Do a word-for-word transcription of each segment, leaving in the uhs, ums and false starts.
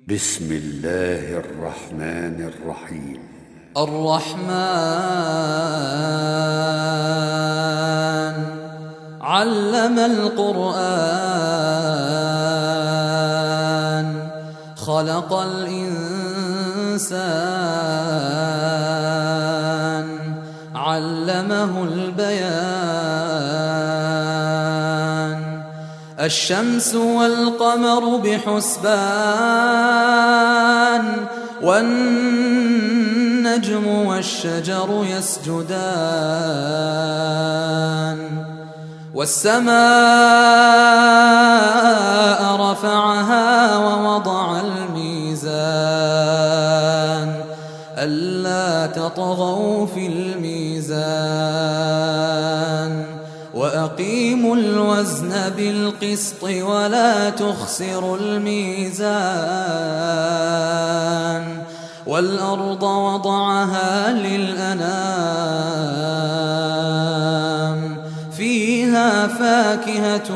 بسم الله الرحمن الرحيم. الرحمن علم القرآن خلق الإنسان علمه البيان. الشمس والقمر بحسبان والنجم والشجر يسجدان. والسماء رفعها ووضع الميزان ألا تطغوا في الميزان وأقيموا الوزن بالقسط ولا تخسروا الميزان. والأرض وضعها للأنام فيها فاكهة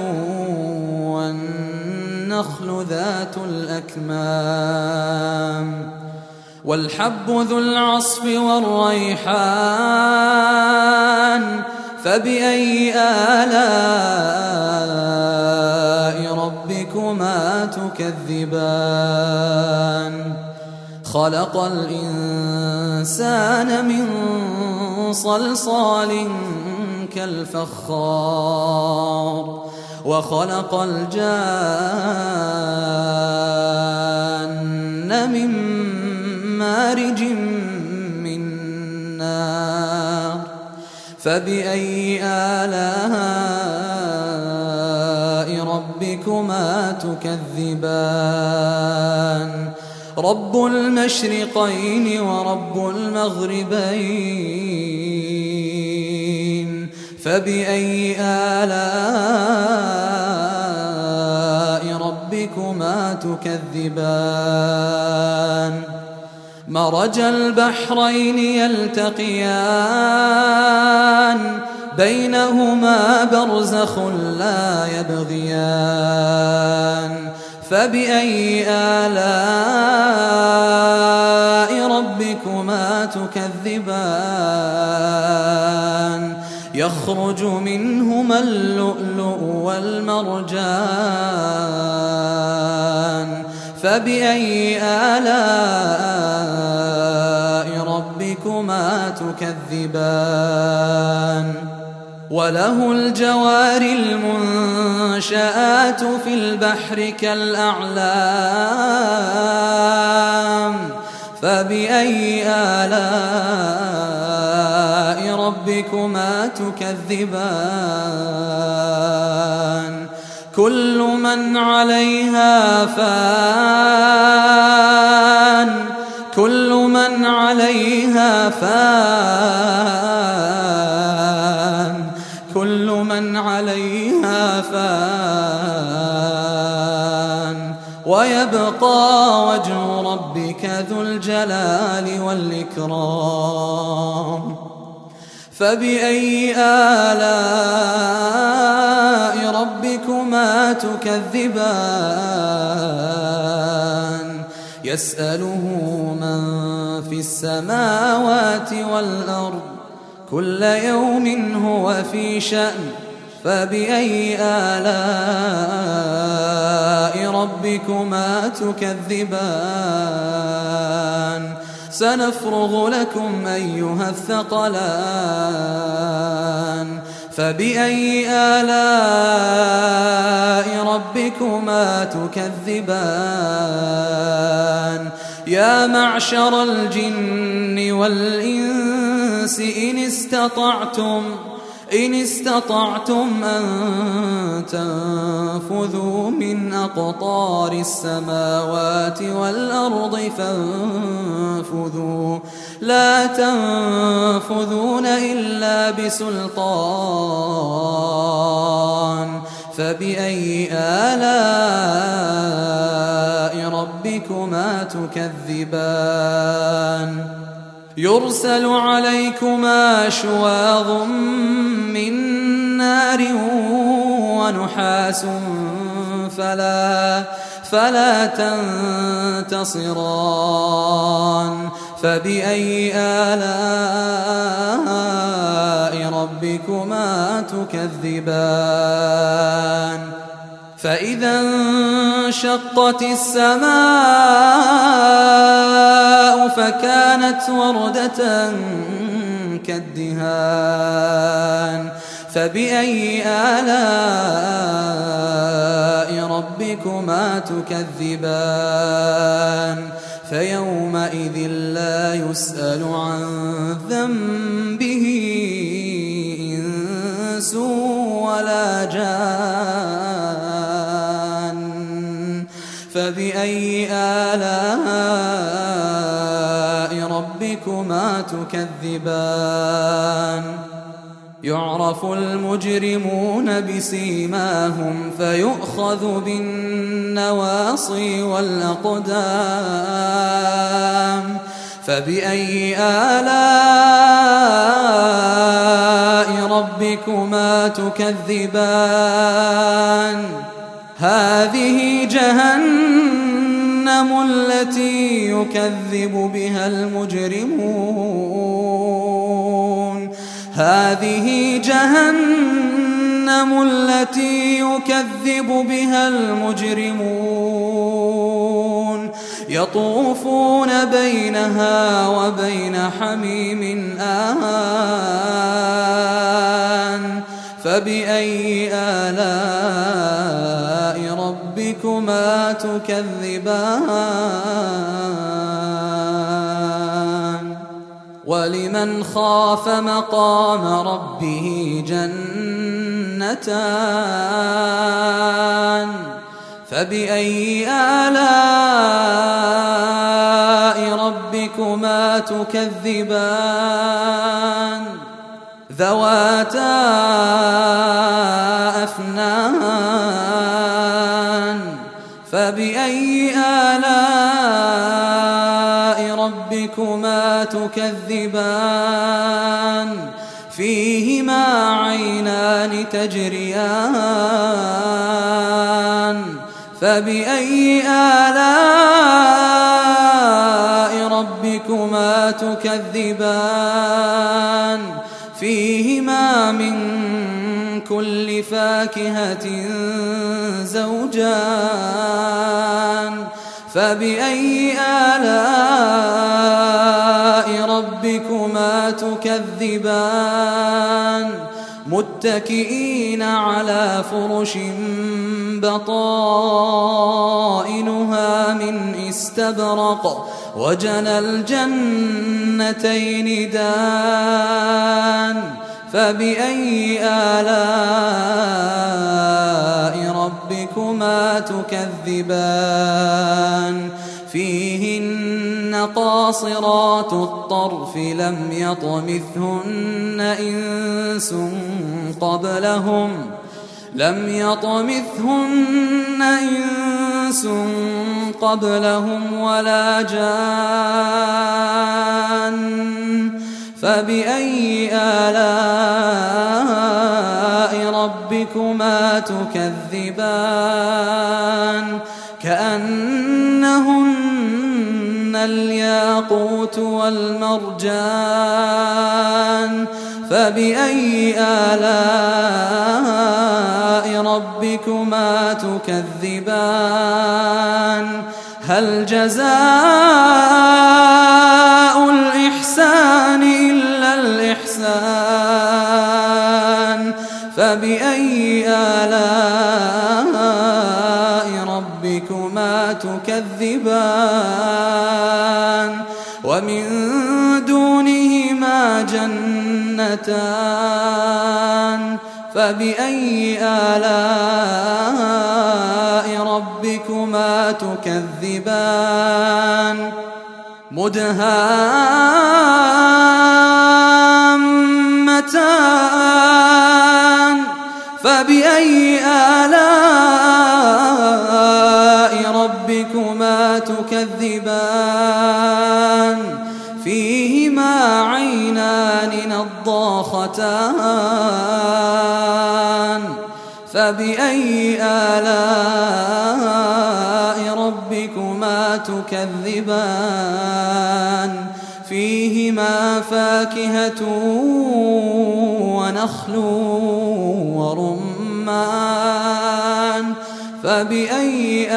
والنخل ذات الأكمام والحب ذو العصف والريحان. فبأي آلاء ربكما تكذبان. خلق الإنسان من صلصال كالفخار وخلق الجان من مارج من نار. فبأي آلاء ربكما تكذبان. رب المشرقين ورب المغربين. فبأي آلاء ربكما تكذبان. مرج البحرين يلتقيان بينهما برزخ لا يبغيان. فبأي آلاء ربكما تكذبان. يخرج منهما اللؤلؤ والمرجان. فبأي آلاء ربكما تكذبان. وله الجوار المنشآت في البحر كالأعلام. فبأي آلاء ربكما تكذبان. كل من عليها فان كل من عليها فان كل من عليها فان ويبقى وجه ربك ذو الجلال والإكرام. فبأي آلاء ربكما تكذبان. يسأله من في السماوات والأرض كل يوم هو في شأن. فبأي آلاء ربكما تكذبان. سنفرغ لكم أيها الثقلان. فبأي آلاء ربكما تكذبان. يا معشر الجن والإنس إن استطعتم إن استطعتم أن تنفذوا من أقطار السماوات والأرض فانفذوا لا تنفذون إلا بسلطان. فبأي آلاء ربكما تكذبان. يرسل عليكما شواظ من نار ونحاس فلا فلا تنتصران فبأي آلاء ربكما تكذبان فإذا انشقت السماء فكانت وردة كالدهان فبأي آلاء ربكما تكذبان فيومئذ لا يسأل عن ذنبه إنس ولا جان فبأي آلاء ربكما تكذبان يعرف المجرمون بسيماهم فيؤخذ بالنواصي والأقدام فبأي آلاء ربكما تكذبان هذه جهنم التي يكذب بها المجرمون هذه جهنم التي يكذب بها المجرمون يطوفون بينها وبين حميم آن فبأي آلاء ربكما تكذبان ولمن خاف مقام ربه جنتان فبأي آلاء ربكما تكذبان ذواتا أفنان فبأي آلاء ربكما تكذبان فيهما عينان تجريان فبأي آلاء ربكما تكذبان فيهما من كل فاكهة زوجان فبأي آلاء ربكما تكذبان متكئين على فرش بطائنها من استبرق وجنى الجنتين دان فبأي آلاء ربكما تكذبان فيهن قاصرات الطرف لم يطمثهن إنس قبلهم لم يطمثهن إنس قبلهم ولا جان فبأي آلاء ربكما تكذبان كأنهن الياقوت والمرجان فبأي آلاء ربكما تكذبان هل جزاء الإحسان إلا الإحسان فبأي آلاء ربكما تكذبان ومن دونهما جنتان فبأي آلاء ربكما تكذبان مدهامتان فبأي آلاء ربكما تكذبان فيهما عينان نضاختان فبأي آلاء ربكما تكذبان فيهما فاكهة ونخل ورمان فبأي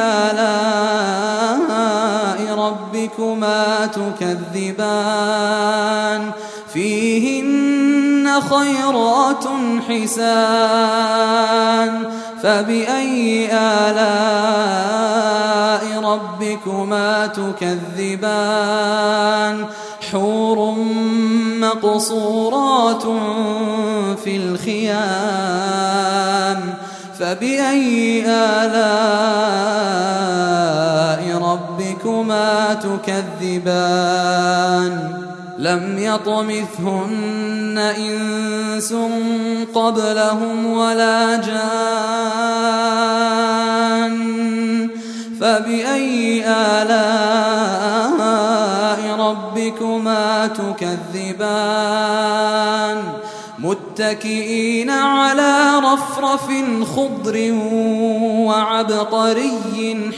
آلاء ربكما تكذبان فيهن خيرات حسان فبأي آلاء ربكما تكذبان حور مقصورات في الخيام فبأي آلاء ربكما تكذبان لم يطمثهن إنس قبلهم ولا جان فبأي آلاء ربكما تكذبان متكئين على رفرف خضر وعبقري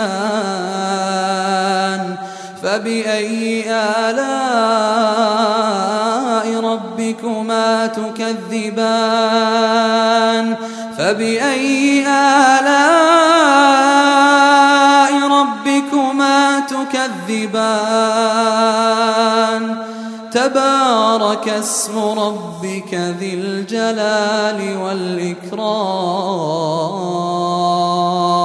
حسان فبأي آلاء ربكما تكذبان فبأي آلاء ربكما تكذبان تبارك اسم ربك ذي الجلال والإكرام